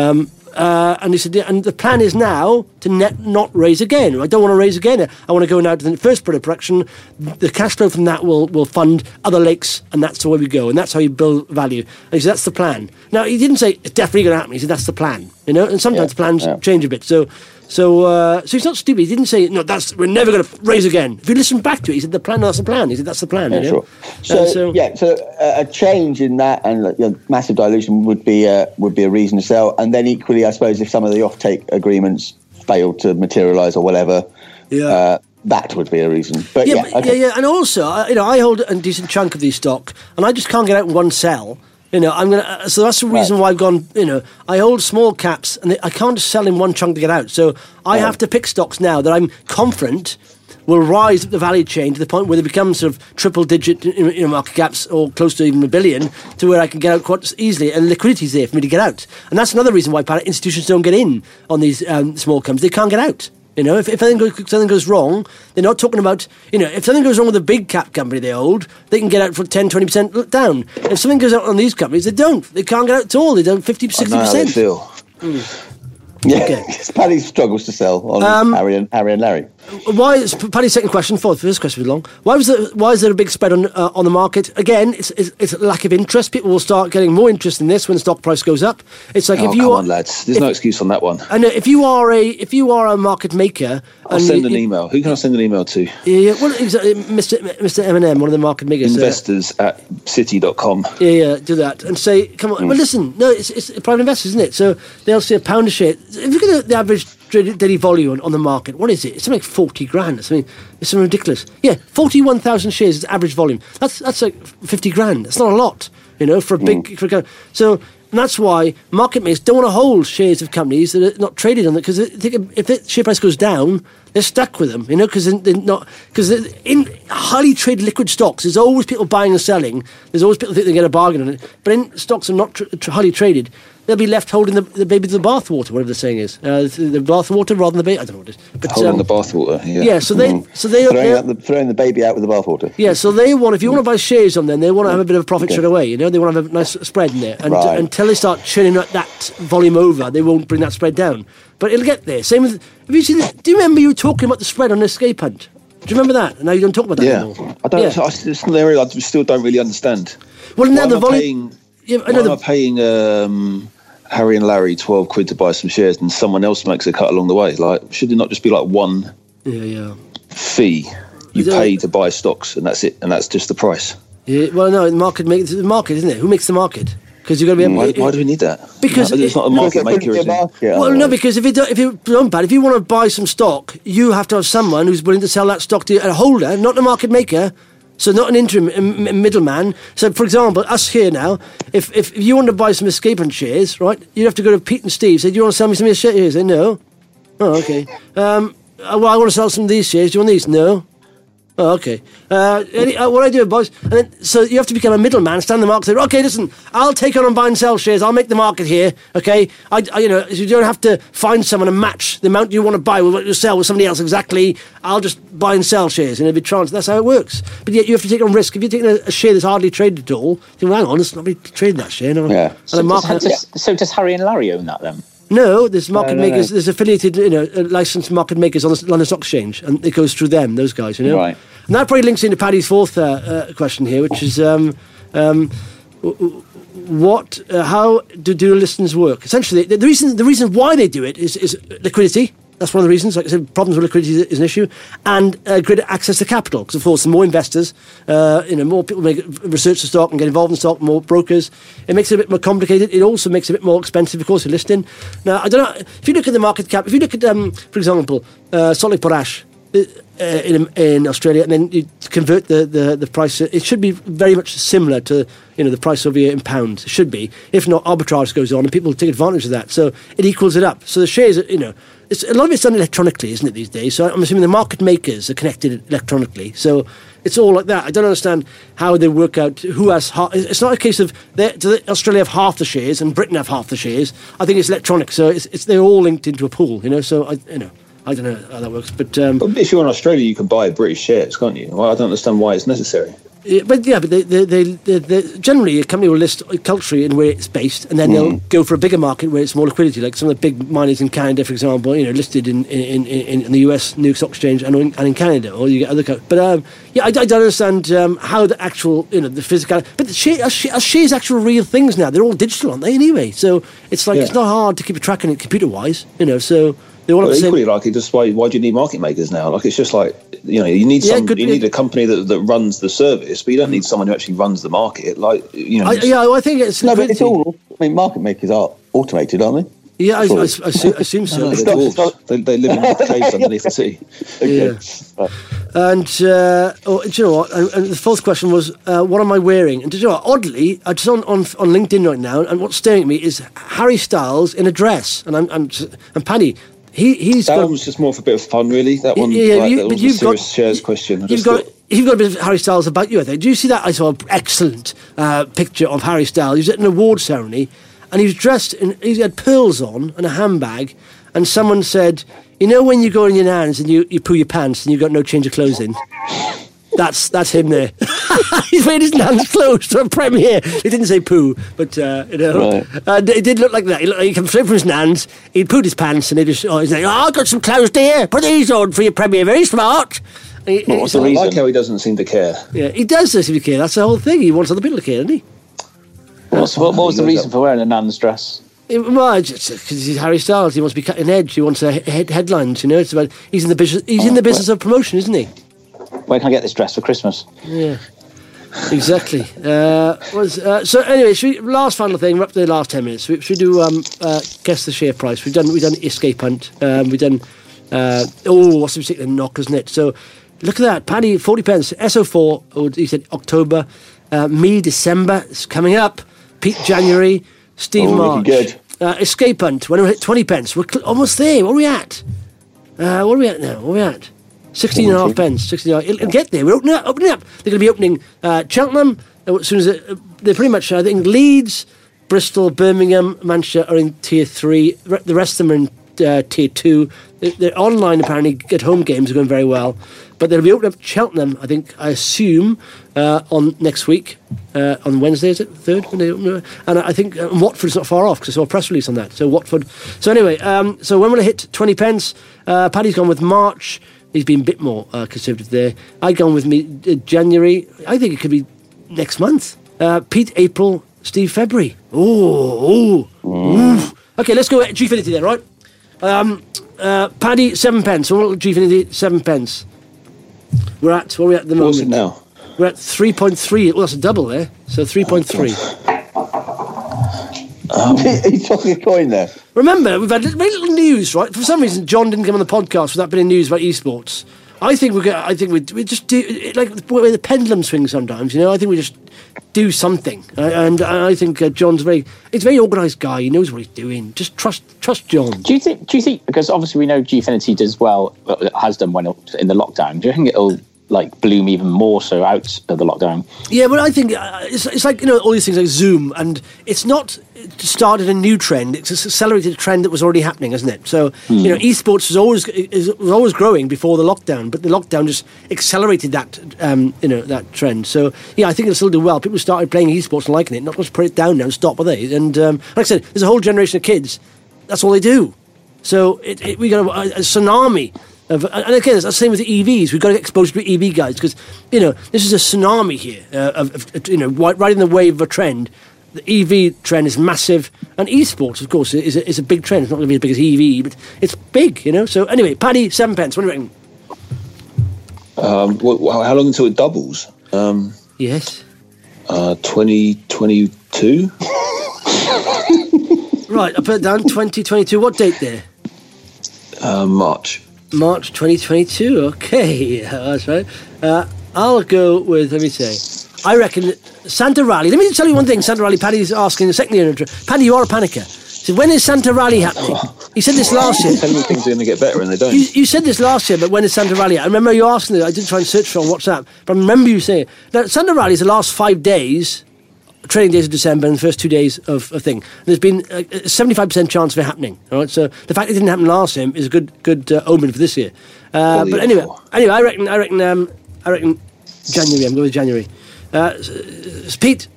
And he said, and the plan is now to not raise again. I don't want to raise again. I want to go now to the first period of production. The cash flow from that will fund other lakes, and that's the way we go. And that's how you build value. And he said, that's the plan. Now, he didn't say it's definitely going to happen. He said, that's the plan. And sometimes plans change a bit. So he's not stupid. He didn't say, no, we're never going to raise again. If you listen back to it, he said, that's the plan. He said, that's the plan. Yeah, sure. So a change in that and massive dilution would be a reason to sell. And then equally, I suppose, if some of the offtake agreements fail to materialise or whatever, that would be a reason. But And also, I hold a decent chunk of these stock, and I just can't get out in one sell. So that's the reason why I've gone. I hold small caps, and I can't just sell in one chunk to get out. So I have to pick stocks now that I'm confident will rise up the value chain to the point where they become sort of triple-digit market caps or close to even $1 billion, to where I can get out quite easily, and liquidity's there for me to get out. And that's another reason why institutions don't get in on these small companies. They can't get out. If something goes wrong, they're not talking about, if something goes wrong with a big cap company they hold, they can get out for 10, 20% down. If something goes out on these companies, they don't. They can't get out at all. They don't 50, 60%. I know how they feel. Yeah, okay. Paddy struggles to sell on Harry and Larry. Why is Paddy's second question? First question was long. Why is there a big spread on the market? Again, it's lack of interest. People will start getting more interest in this when the stock price goes up. It's like come on, lads. There's no excuse on that one. And if you are a market maker, I'll send an email. Who can I send an email to? Yeah, well, Mr. M&M, one of the market makers. Investors@citi.com. Yeah, do that and say, come on. Well, listen, no, it's private investors, isn't it? So they'll see £1 a share. If you look at the average daily volume on the market, what is it? It's something like 40 grand. It's something ridiculous. Yeah, 41,000 shares is average volume. That's like 50 grand. That's not a lot, for a big. So. And that's why market makers don't want to hold shares of companies that are not traded on it, because if the share price goes down, they're stuck with them, because they're not. Because in highly traded liquid stocks, there's always people buying and selling. There's always people think they get a bargain on it. But in stocks that are not highly traded, they'll be left holding the baby to the bathwater, whatever the saying is. The bathwater rather than the baby. I don't know what it is. But, holding the bathwater. Yeah. Yeah. So they're throwing the baby out with the bathwater. Yeah. So they want, if you want to buy shares on them, they want to have a bit of a profit straight away. They want to have a nice spread in there, and until they start churning that volume over, they won't bring that spread down. But it'll get there. Same with. Have you seen? Do you remember you were talking about the spread on Escape Hunt? Do you remember that? Now you don't talk about that anymore. I don't. Yeah. It's an area I still don't really understand. Well, now the volume. Why am I paying Harry and Larry £12 to buy some shares, and someone else makes a cut along the way? Like, should it not just be like one fee you pay to buy stocks, and that's it, and that's just the price? Yeah. Well, no, the market, isn't it? Who makes the market? Because you've got to be. Why do we need that? Because it's not a market maker, is it? Well, no, because if you want to buy some stock, you have to have someone who's willing to sell that stock to a holder, not a market maker. So not an interim middleman. So, for example, us here now, if you want to buy some Escape Hunt shares, right, you'd have to go to Pete and Steve. Say, do you want to sell me some of these shares? Say, no. Oh, okay. Well, I want to sell some of these shares. Do you want these? No. Oh, okay. What I do, boys, and then, so you have to become a middleman, stand in the market, say, okay, listen, I'll take on and buy and sell shares. I'll make the market here, okay? You don't have to find someone and match the amount you want to buy with what you sell with somebody else exactly. I'll just buy and sell shares, and it'll be trans. That's how it works. But yet you have to take on risk. If you're taking a share that's hardly traded at all, you think, well, hang on, it's not really trading that share. No. So does Harry and Larry own that then? No, there's market makers. There's affiliated, licensed market makers on the London Stock Exchange, and it goes through them. Those guys, Right. And that probably links into Paddy's fourth question here, which is how do listings work? Essentially, the reason why they do it is liquidity. That's one of the reasons. Like I said, problems with liquidity is an issue, and greater access to capital. Because of course, the more investors, more people make research the stock and get involved in stock, more brokers. It makes it a bit more complicated. It also makes it a bit more expensive, of course, to listing. Now, I don't know if you look at the market cap. If you look at, for example, Salt Lake Potash in Australia, and then you convert the price. It should be very much similar to the price over here in pounds. It should be. If not, arbitrage goes on, and people take advantage of that. So it equals it up. So the shares, a lot of it's done electronically, isn't it, these days? So I'm assuming the market makers are connected electronically. So it's all like that. I don't understand how they work out who has half. It's not a case of Australia have half the shares and Britain have half the shares. I think it's electronic, so they're all linked into a pool, So I don't know how that works, but if you're in Australia, you can buy British shares, can't you? Well, I don't understand why it's necessary. But they generally a company will list culturally in where it's based, and then they'll go for a bigger market where it's more liquidity. Like some of the big miners in Canada, for example, listed in the US New York Stock Exchange and in Canada, or you get other. But I don't understand how the actual the physical. But are shares actual real things now? They're all digital, aren't they? Anyway, so it's like it's not hard to keep a track on it computer wise. So. Equally, why do you need market makers now? Like, it's just like, you need need a company that runs the service, but you don't need someone who actually runs the market. Like, I think it's no, but it's all. I mean, market makers are automated, aren't they? Yeah, I assume so. They live in caves underneath the sea. Okay. Yeah. And do you know what? And the fourth question was, what am I wearing? And do you know what? Oddly, I'm just on LinkedIn right now, and what's staring at me is Harry Styles in a dress, and Paddy. That was just more for a bit of fun, really. That one, that was a serious shares question. You've got a bit of Harry Styles about you, I think. Do you see that? I saw an excellent picture of Harry Styles. He was at an award ceremony, and he was dressed he had pearls on and a handbag, and someone said, when you go in your nans and you poo your pants and you've got no change of clothes in? That's him there. He's wearing his nan's clothes to a premiere. He didn't say poo, but right. And it did look like that. He came straight from his nan's. He'd pooed his pants, and he's like, I've got some clothes there. Put these on for your premiere. Very smart. What's the reason? I like how he doesn't seem to care. Yeah, he does seem to care. That's the whole thing. He wants other people to care, doesn't he? What was the reason for wearing a nan's dress? Well, because he's Harry Styles. He wants to be cutting edge. He wants headlines. It's about he's in the business. He's in the business of promotion, isn't he? Where can I get this dress for Christmas? Yeah, exactly. So anyway, last final thing. We're up to the last 10 minutes. Should we do guess the share price? We've done escape hunt. We've done what's the particular knock, isn't it? So look at that, Paddy, 40 pence. SO4. He said October. Me December. It's coming up. Pete January. Steve March. Good. Escape hunt. When we hit 20 pence, we're almost there. What are we at? What are we at now? What are we at? 16 and a half pence. 16 it'll get there. We're opening up. They're going to be opening Cheltenham as soon as they're pretty much. I think Leeds, Bristol, Birmingham, Manchester are in tier 3. The rest of them are in tier 2. They're online apparently. At home games are going very well, but they'll be opening up Cheltenham. I assume on next week on Wednesday. Is it 3rd? And I think Watford's not far off because I saw a press release on that. So Watford. So anyway, so when will it hit 20 pence? Paddy's gone with March. He's been a bit more conservative there. I've gone with January. I think it could be next month. Pete, April. Steve, February. Ooh. Okay, let's go at Gfinity then, right? Paddy, 7 pence. So Gfinity, 7 pence. Where are we at the moment? What's it now? We're at 3.3. Well, that's a double there. So 3.3. He's tossing a coin there. Remember, we've had very little news, right? For some reason, John didn't come on the podcast without being news about esports. I think we just do like where the pendulum swings sometimes. I think we just do something, and I think John's he's a very organised guy. He knows what he's doing. Just trust John. Do you think because obviously we know Gfinity does well, has done well in the lockdown. Do you think it'll bloom even more so out of the lockdown? Yeah, but I think it's like all these things like Zoom, and it's not started a new trend. It's accelerated a trend that was already happening, isn't it? So esports was always growing before the lockdown, but the lockdown just accelerated that that trend. So yeah, I think it'll still do well. People started playing esports and liking it, not just put it down now and stop, are they? And like I said, there's a whole generation of kids. That's all they do. So we got a tsunami. And again, it's the same with the EVs. We've got to get exposed to EV guys because, this is a tsunami here riding the wave of a trend. The EV trend is massive, and esports, of course, is a big trend. It's not going to be as big as EV, but it's big, So anyway, Paddy, 7 pence. What do you reckon? How long until it doubles? Yes. 2022. Right, I put it down. 2022. What date there? March 2022. Okay, that's right. I'll go with. Let me say. I reckon Santa Rally. Let me tell you one thing. Santa Rally. Paddy's asking the second year. Paddy, you are a panicker. So when is Santa Rally happening? You said this last year. Tell me things are going to get better and they don't. You said this last year, but when is Santa Rally? I remember you asking it. I did try and search for it on WhatsApp, but I remember you saying that Santa Rally is the last 5 days, training days of December, and the first 2 days of thing. There's been a 75% chance of it happening. All right, so the fact it didn't happen last year is a good omen for this year. But anyway, I reckon January. I'm going with January. Pete.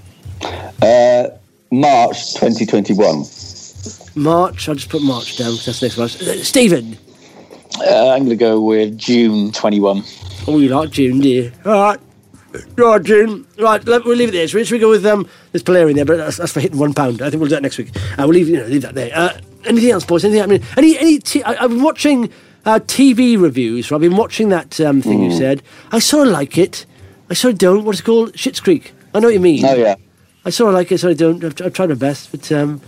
March 2021. March. I'll just put March down. That's next March. Stephen. I'm going to go with June 21. Oh, you like June, do you? All right. Right, June. Right, we'll leave it there. Should we go with there's Polari in there, but that's for hitting £1. I think we'll do that next week. We'll leave that there. Anything else, boys? Anything happening? I've been watching TV reviews. I've been watching that thing you said. I sort of like it. I sort of don't. What's it called? Schitt's Creek. I know what you mean. Oh yeah. I sort of like it. Sort of don't. I've tried my best, but yeah.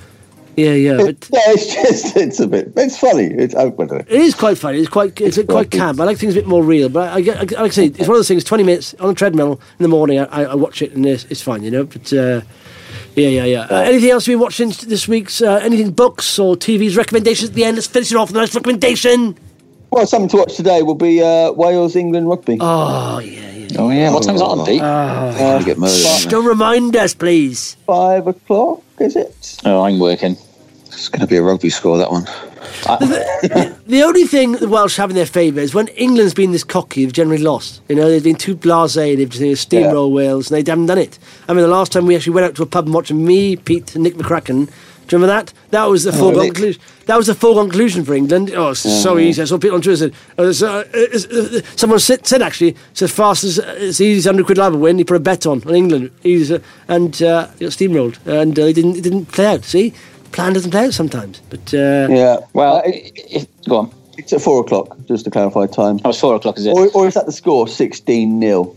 It's funny. It is quite funny. It's quite camp. I like things a bit more real. But I like I say, it's one of those things. 20 minutes on a treadmill in the morning. I watch it and it's fine, you know. But yeah. Anything else you've been watching this week's? Anything, books or TV's recommendations at the end? Let's finish it off with a nice recommendation. Well, something to watch today will be Wales-England rugby. Oh yeah. Oh yeah. What time's that on, Pete? Get murdered. Don't remind us, please. 5 o'clock, is it? Oh, I'm working. It's going to be a rugby score, that one. The only thing the Welsh have in their favour is when England's been this cocky, they've generally lost. You know, they've been too blasé, they've just steamrolled Wales, and they haven't done it. I mean, the last time we actually went out to a pub and watched me, Pete, and Nick McCracken, do you remember that? That was the foregone conclusion. That was the foregone conclusion for England. Oh, it's so easy. I saw people on Twitter said, someone said actually, it's as fast as it's easy as £100 live win. He put a bet on England, and he got steamrolled, and it didn't play out. See, the plan doesn't play out sometimes. But well, go on. It's at 4 o'clock, just to clarify time. Oh, it's 4 o'clock, is it? Or is that the score? 16-0.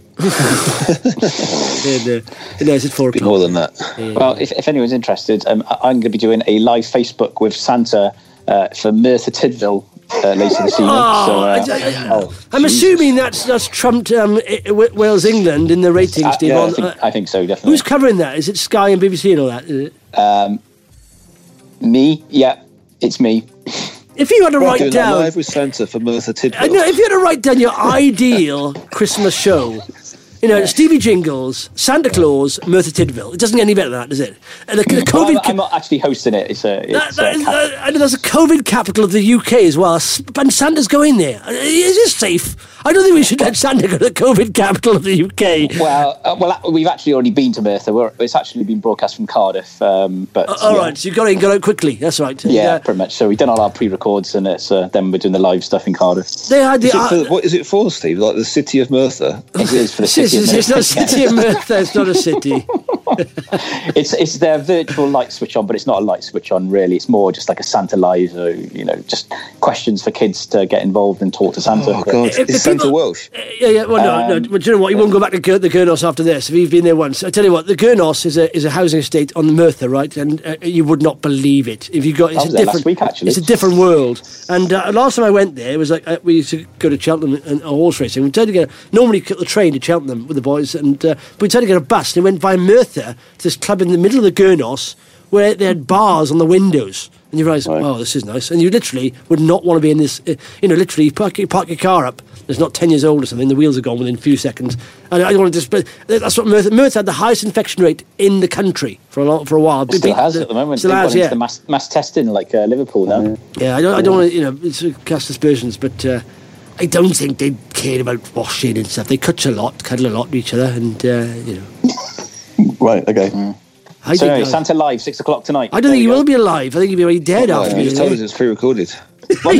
No, it's at 4 o'clock. More than that. Yeah. Well, if anyone's interested, I'm going to be doing a live Facebook with Santa for Merthyr Tydfil later this evening. I'm assuming that's trumped Wales England in the ratings, Steve. I think so, definitely. Who's covering that? Is it Sky and BBC and all that? Is it? Me? Yeah, it's me. If you had to write down live with Santa for Merthyr Tydfil. If you had to write down your ideal Christmas show, you know, Stevie Jingles, Santa Claus, Merthyr Tydfil. It doesn't get any better than that, does it? And the COVID. I'm not actually hosting it. It's there's a COVID capital of the UK as well, and Santa's going there. Is it safe? I don't think we should let Santa go to the COVID capital of the UK. Well, we've actually already been to Merthyr. It's actually been broadcast from Cardiff. But right, so you got out quickly. That's right. Yeah, pretty much. So we've done all our pre-records, and it's then we're doing the live stuff in Cardiff. They had what is it for, Steve? Like the city of Merthyr? It is for the city. It's not a city of Merthyr. It's not a city. It's their virtual light switch on, but it's not a light switch on really. It's more just like a Santa Live, just questions for kids to get involved and talk to Santa. Oh God, is Santa Welsh? Yeah. Well, no. But you know what? You won't go back to the Gurnos after this. If you've been there once, I tell you what, the Gurnos is a housing estate on the Merthyr, right? And you would not believe it if you got. It's a different. Last week, actually. It's a different world. And last time I went there, it was like we used to go to Cheltenham and horse racing. We tried to normally cut the train to Cheltenham with the boys, and we tried to get a bus. And we went by Merthyr to this club in the middle of the Gurnos where they had bars on the windows. And you realise, oh, this is nice. And you literally would not want to be in this, literally park your car up. It's not 10 years old or something. The wheels are gone within a few seconds. And I don't want to but that's what Merthyr had the highest infection rate in the country for a while. It still has at the moment. Still has, the mass testing like Liverpool now. Yeah, I don't want to, cast aspersions, but I don't think they cared about washing and stuff. They cuddle a lot with each other, and Right. Okay. So anyway, Santa Live, 6 o'clock tonight. I don't think he will be alive. I think he'll be already dead after you. Told us it's pre-recorded. The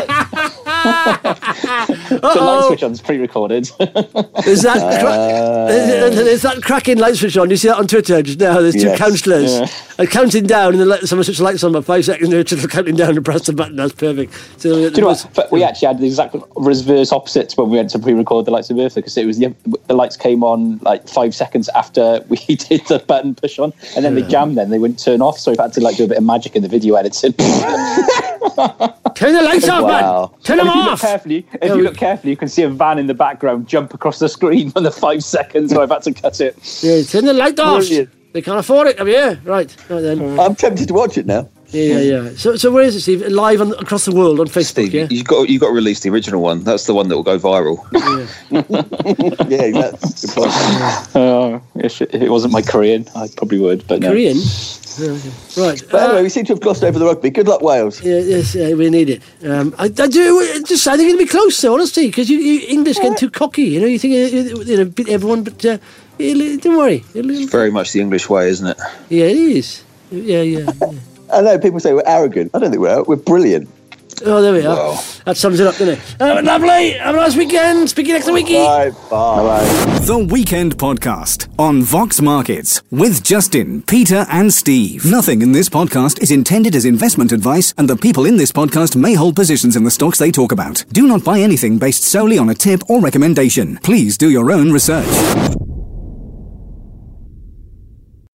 light switch on's pre-recorded. There's that cracking light switch on. You see that on Twitter just now? There's two counsellors counting down, and someone switched the lights on about 5 seconds. They're just counting down and press the button. That's perfect. So, do you know what? But we actually had the exact reverse opposites when we went to pre-record the lights of Merthyr, because it was the lights came on like 5 seconds after we did the button push on, and then they jammed. Then they wouldn't turn off, so we had to do a bit of magic in the video editing. Turn the lights off, man! Turn them off! If you look carefully, you can see a van in the background jump across the screen for the 5 seconds, so I've had to cut it. Yeah, turn the light off! Brilliant. They can't afford it, have you? Right then. I'm tempted to watch it now. Yeah. So where is it, Steve? Live across the world on Facebook, Steve, yeah? you've got to release the original one. That's the one that will go viral. Yeah, exactly. If it wasn't my Korean, I probably would. But no. Korean? Right. But anyway, we seem to have glossed over the rugby. Good luck, Wales. Yes, we need it. I think it'll be close, though, honestly, because you English getting too cocky. You think beat everyone, but don't worry. It's very much the English way, isn't it? Yeah, it is. Yeah. I know people say we're arrogant. I don't think we're brilliant. Oh, there we are. Wow. That sums it up, doesn't it? Lovely. Have a nice weekend. Speak to you next week. Bye. The Weekend Podcast on Vox Markets with Justin, Peter and Steve. Nothing in this podcast is intended as investment advice, and the people in this podcast may hold positions in the stocks they talk about. Do not buy anything based solely on a tip or recommendation. Please do your own research.